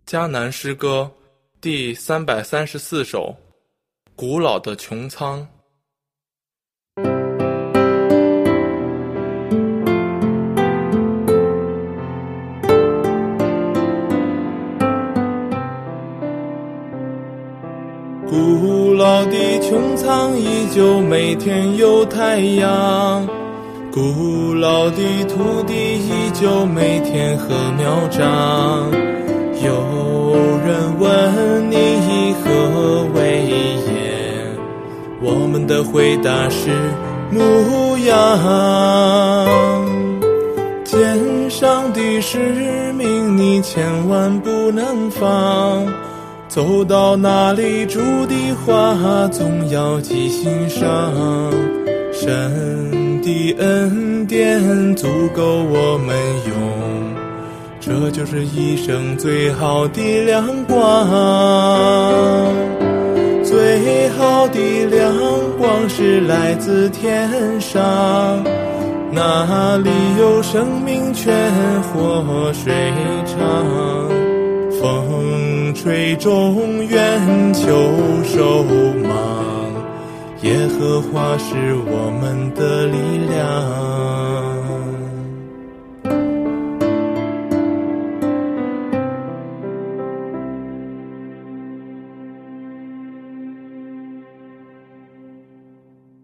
迦南诗歌第334首，古老的穹苍。古老的穹苍依旧每天有太阳，古老的土地依旧每天禾苗长。有人问你何为眼，我们的回答是牧羊。肩上的使命你千万不能放，走到哪里主的话总要记心上。神的恩典足够我们用，这就是一生最好的亮光。最好的亮光是来自天上，那里有生命泉活水长。风吹中原秋收忙，耶和华是我们的力量。